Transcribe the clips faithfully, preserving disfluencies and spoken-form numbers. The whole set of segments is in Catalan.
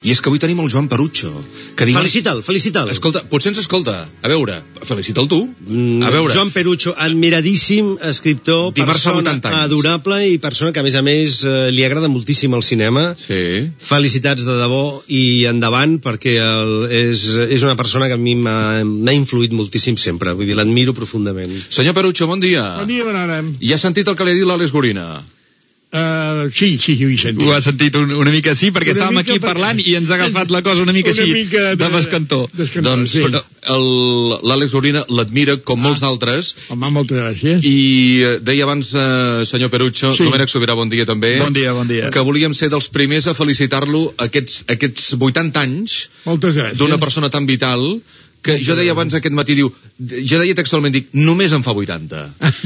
I és que avui tenim el Joan Perucho. Que dimarts... Felicita'l, felicita'l. Escolta, potser ens escolta. A veure, felicita'l tu. Mm, a veure. Joan Perucho, admiradíssim escriptor, dimarts persona adorable i persona que, a més a més, eh, li agrada moltíssim el cinema. Sí. Felicitats de debò i endavant, perquè el, és, és una persona que a mi m'ha influït moltíssim sempre. Vull dir, l'admiro profundament. Senyor Perucho, bon dia. Bon dia, Benarem. I ha sentit el que li ha dit l'Àlex Gorina? Uh, sí, sí, ho he sentit. Ho ha sentit un, una mica sí, perquè una estàvem aquí per... parlant i ens ha agafat la cosa una mica una així, mica de, de bescantó. Doncs sí. L'Àlex Gorina l'admira com ah. molts altres. Home, moltes gràcies. I deia abans, eh, senyor Perucho, sí. Domènec Sobirà, bon dia també. Bon dia, bon dia. Que volíem ser dels primers a felicitar-lo aquests, aquests vuitanta anys d'una persona tan vital, que jo deia abans aquest matí, diu, jo deia textualment, dic, només en fa vuitanta.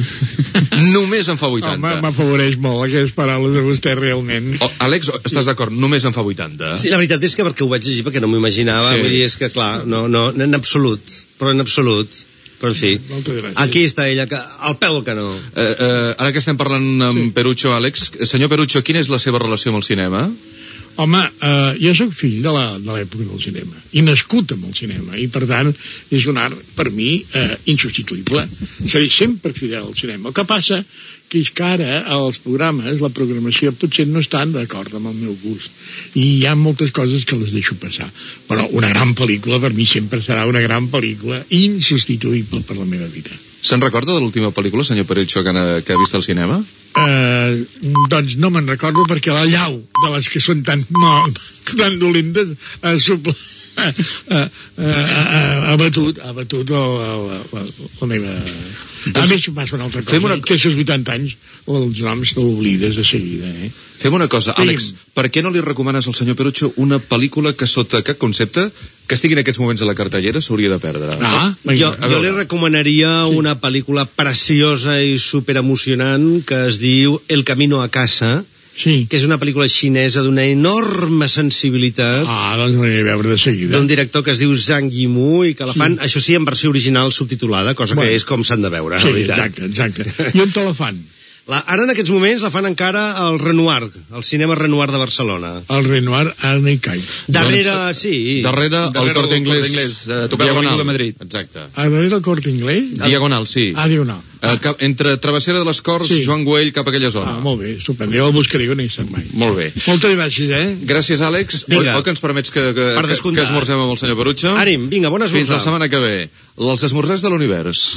Només en fa vuitanta. Home, m'afavoreix molt aquestes paraules de vostè, realment. Oh, Àlex, estàs d'acord? Només en fa vuitanta. Sí, la veritat és que perquè ho vaig llegir, perquè no m'ho imaginava, sí. Vull dir, és que clar, no, no, en absolut, però en absolut. Però en fi, aquí està ella, que, al peu del canó. Eh, eh, ara que estem parlant amb sí. Perucho, Àlex, senyor Perucho, quina és la seva relació amb el cinema? Home, eh, jo sóc fill de l'època del cinema, i nascut amb el cinema, i per tant és un art, per mi, eh, insubstituïble. Seré sempre fidel al cinema. El que passa que és que ara els programes, la programació, potser no estan d'acord amb el meu gust. I hi ha moltes coses que les deixo passar. Però una gran pel·lícula, per mi, sempre serà una gran pel·lícula insubstituïble per la meva vida. Se'n recorda de l'última pel·lícula, senyor Perucho, que ha, que ha vist al cinema? Uh, doncs no me'n recordo, perquè la llau de les que són tan, no, tan dolentes uh, suple, uh, uh, uh, uh, ha batut, ha batut la, la, la, la meva... Doncs, a més, passa una altra cosa, una... que aquests vuitanta anys els noms te l'oblides de seguida. Eh? Fem una cosa, Àlex, sí. Per què no li recomanes al senyor Perucho una pel·lícula que sota cap concepte, que estigui en aquests moments a la cartellera, s'hauria de perdre? Ah, jo, jo li recomanaria sí. una pel·lícula preciosa i superemocionant que es diu El camino a casa, sí. Que és una pel·lícula xinesa d'una enorme sensibilitat. Ah, doncs m'aniré a veure de seguida. D'un director que es diu Zhang Yimou i que la fan, sí. Això sí, en versió original subtitulada, cosa bueno. Que és com s'han de veure, sí, la veritat. Exacte, exacte. I on te la fan? La, ara en aquests moments la fan encara al Renoir, al cinema Renoir de Barcelona. El Renoir, ara no hi caig. Darrere, doncs, sí. Darrere, darrere el Corte Inglés, inglés uh, Diagonal de Madrid. Exacte. A darrere el Corte Inglés? Diagonal, sí. Ah, Diagonal. Uh, cap, entre Travessera de les Corts, sí. Joan Güell, cap a aquella zona. Ah, molt bé, estupendo. Jo el buscaré, que no hi sap mai. Molt bé. Moltes gràcies, eh? Gràcies, Àlex. Oi, oi que ens permets que, que, que, que esmorzem amb el senyor Perucho? Ànim, vinga, bon esmorzar. Fins la setmana que ve. Els esmorzars de l'univers.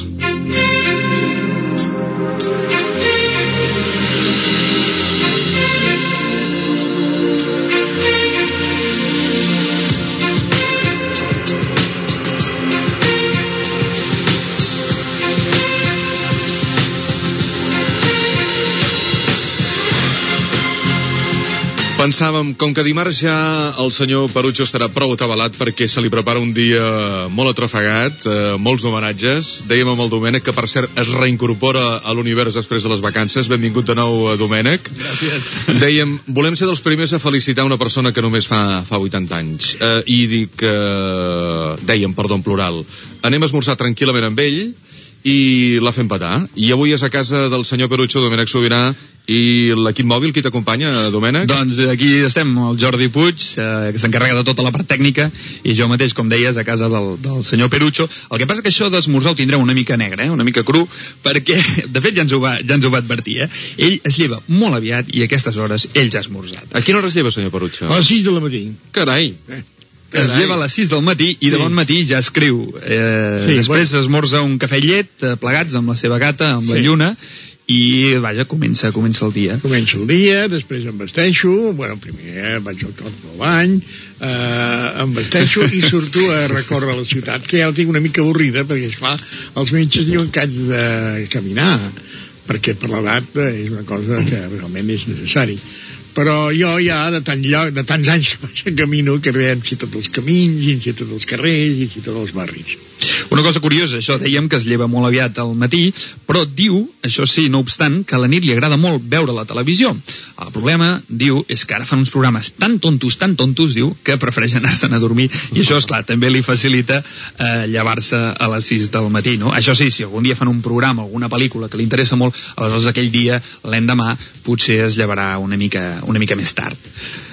Pensàvem, com que dimarts ja el senyor Perucho estarà prou atabalat perquè se li prepara un dia molt atrafegat, eh, molts homenatges. Dèiem amb el Domènec, que per cert es reincorpora a l'univers després de les vacances. Benvingut de nou, Domènec. Gràcies. Dèiem, volem ser dels primers a felicitar una persona que només fa, fa vuitanta anys. Eh, I dic, eh, dèiem, perdó, en plural, anem a esmorzar tranquil·lament amb ell i la fem petar. I avui és a casa del senyor Perucho, Domènec Sobirà, i l'equip mòbil, qui t'acompanya, Domènec? Doncs aquí estem, el Jordi Puig, eh, que s'encarrega de tota la part tècnica, i jo mateix, com deies, a casa del, del senyor Perucho. El que passa que això d'esmorzar ho tindrem una mica negre, eh? Una mica cru, perquè, de fet, ja ens ho va, ja ens ho va advertir, eh? Ell es lleva molt aviat i a aquestes hores ell ja ha esmorzat. A quina hora es lleva, senyor Perucho? A les sis de la matí. Carai! Eh. Es lleva a les sis del matí i de bon matí ja escriu. Eh, sí, després bueno. Esmorza un cafè i llet, eh, plegats amb la seva gata, amb sí. La lluna, i vaja, comença, comença el dia. Comença el dia, després em vesteixo, bueno, primer eh, vaig al cor del bany, eh, em vesteixo i surto a recórrer la ciutat, que ja la tinc una mica avorrida, perquè, esclar, els metges diuen que haig de caminar, perquè per l'edat eh, és una cosa que realment és necessari. Però jo ja de, tant lloc, de tants anys que vaig en camino que em sé tots els camins, i em sé tots els carrers, i em sé tots els barris. Una cosa curiosa, això dèiem que es lleva molt aviat al matí, però diu, això sí, no obstant, que a la nit li agrada molt veure la televisió. El problema, diu, és que ara fan uns programes tan tontos, tan tontos, diu, que prefereix anar-se'n a dormir, i això, esclar, també li facilita eh, llevar-se a les sis del matí, no? Això sí, si algun dia fan un programa, alguna pel·lícula que li interessa molt, aleshores aquell dia, l'endemà, potser es llevarà una mica, una mica més tard.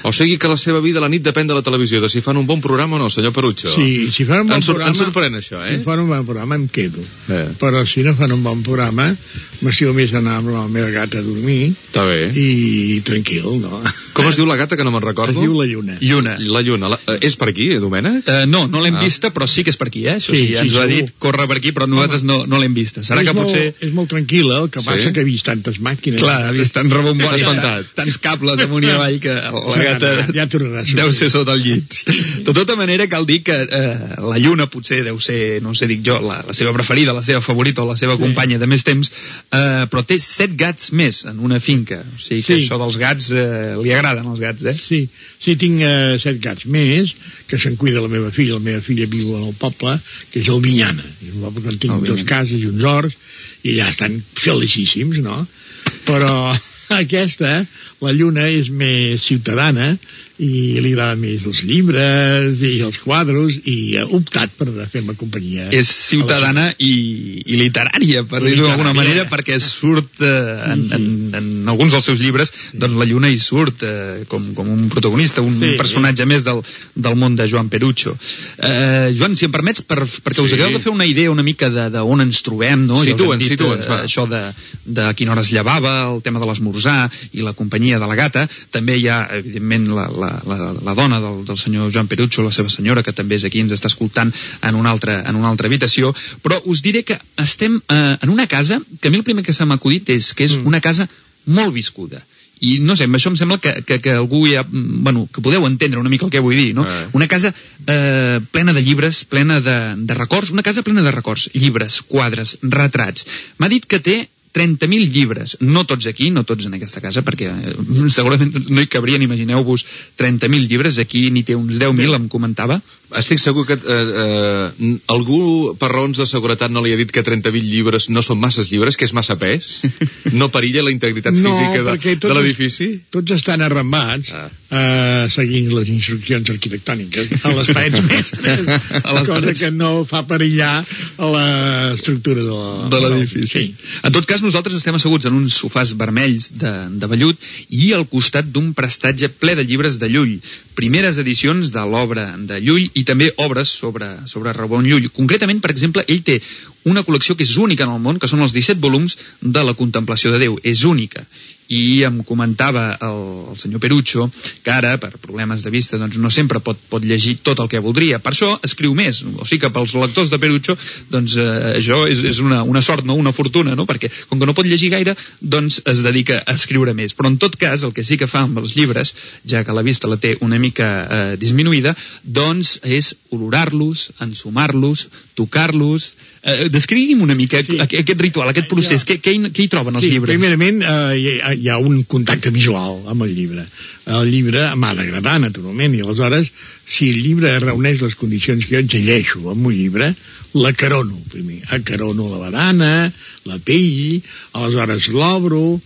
O sigui que la seva vida a la nit depèn de la televisió, de si fan un bon programa o no, senyor Perucho. Sí, si fan un bon ens, programa... Ens sorprèn això, eh? Si fan un bon programa em quedo. Eh. Però si no fan un bon programa, m'estigo més anar amb la meva gata a dormir. Està bé. I tranquil, no? Com es diu la gata, que no me'n recordo? Es diu la Lluna. Lluna. La Lluna. La, eh, és per aquí, eh, Domènec? Uh, no, no l'hem Ah. vista, però sí que és per aquí, eh? Això Sí, sí, sí, ens ho ha segur. dit, corre per aquí, però nosaltres no, no l'hem vista. Serà és que molt, potser... És molt tranquil·la, el que Sí? passa que he vist tantes màquines. Clar, ha vist tant rebombori, S'ha espantat. tants cables amunt i avall que la gata Ja tornarà a sortir. deu ser sota el llit. De tota manera, cal dir que eh, la Lluna potser deu ser, no sé, dic jo, la, la seva preferida, la seva favorita o la seva Sí. companya de més temps, eh, però té set gats més en una finca. O sigui que Sí. això dels gats eh, li agraden els gats, eh? Sí, sí, tinc uh, set gats més, que se'n cuida la meva filla. La meva filla viu al poble, que és el Vinyana. És un poble on tinc El dos Vinyana. cases i uns horts, i allà estan felicíssims, no? Però aquesta, la Lluna, és més ciutadana, i li agraden més els llibres i els quadros, i ha optat per fer-me companyia. És ciutadana i, i literària, per dir-ho d'alguna Literària. manera, perquè surt eh, en, en, en alguns dels seus llibres, doncs la Lluna hi surt eh, com, com un protagonista, un Sí. personatge més del, del món de Joan Perucho. Eh, Joan, si em permets, per, perquè us Sí. hagueu de fer una idea una mica de, de on ens trobem, no? Ja us hem Situa'ns, dit, situa'ns, eh, va. això de, de a quina hora es llevava, el tema de l'esmorzar i la companyia de la gata. També hi ha, evidentment, la, la, la, la dona del, del senyor Joan Perucho, la seva senyora, que també és aquí, ens està escoltant en una altra, en una altra habitació, però us diré que estem eh, en una casa que a mi el primer que se m'ha acudit és que és Mm. una casa molt viscuda. I no sé, amb això em sembla que, que, que algú ja, bueno, que podeu entendre una mica el que vull dir, no? Eh. Una casa eh, plena de llibres, plena de, de records, una casa plena de records, llibres, quadres, retrats. M'ha dit que té trenta mil llibres, no tots aquí, no tots en aquesta casa, perquè eh, segurament no hi cabrien, imagineu-vos, trenta mil llibres, aquí n'hi té uns deu mil, em comentava. Estic segur que eh, eh, algú, per raons de seguretat, no li ha dit que trenta mil llibres no són masses llibres, que és massa pes? No perilla la integritat No, física de, perquè tots- de l'edifici? Tots estan arrambats, Ah. eh, seguint les instruccions arquitectòniques a les parets mestres, A les cosa parets. que no fa perillar a l'estructura de la- de l'edifici. Sí. En tot cas, nosaltres estem asseguts en uns sofàs vermells de, de vellut i al costat d'un prestatge ple de llibres de Llull, primeres edicions de l'obra de Llull i també obres sobre, sobre Ramon Llull. Concretament, per exemple, ell té una col·lecció que és única en el món, que són els disset volums de la contemplació de Déu. És única. I em comentava el, el senyor Perucho que ara, per problemes de vista, doncs no sempre pot, pot llegir tot el que voldria. Per això escriu més. O sigui que pels lectors de Perucho, doncs eh, això és, és una, una sort, no? Una fortuna, no? Perquè com que no pot llegir gaire, doncs es dedica a escriure més. Però en tot cas, el que sí que fa amb els llibres, ja que la vista la té una mica eh, disminuïda, doncs és olorar-los, ensumar-los, tocar-los. Eh, descrigui'm una mica Sí. aquest, aquest ritual, aquest procés. Què, què, hi, què hi troben els Sí, llibres? primerament eh, hi, ha, hi ha un contacte visual amb el llibre. El llibre m'ha d'agradar, naturalment, i aleshores, si el llibre reuneix les condicions que jo exigeixo amb un llibre, l'acarono, primer. Acarono la barana, la pell, aleshores l'obro,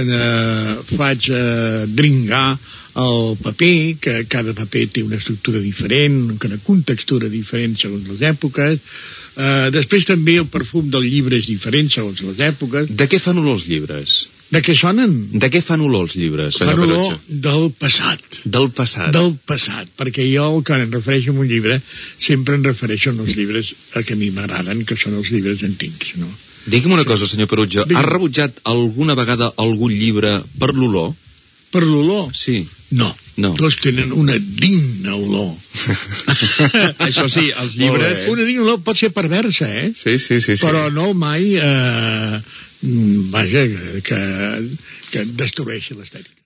eh, faig eh, dringar el paper, que cada paper té una estructura diferent, una contextura diferent segons les èpoques. Uh, després també el perfum del llibre és diferent segons les èpoques. De què fan olor els llibres? De què sonen? De què fan olor els llibres, senyor Fan olor Perucho? del passat. Del passat. Del passat, perquè jo el que em refereixo a un llibre sempre em refereixo als llibres que a mi m'agraden, que són els llibres antics, no? Digui'm una cosa, senyor Perucho. Digui'm. Ha rebutjat alguna vegada algun llibre per l'olor? Per l'olor? Sí. No. No. Tots tenen una digna olor. Això sí, els llibres... Una digna olor pot ser perversa, eh? Sí, sí, sí. sí. Però no mai, eh, vaja, que, que destrueixi l'estètica.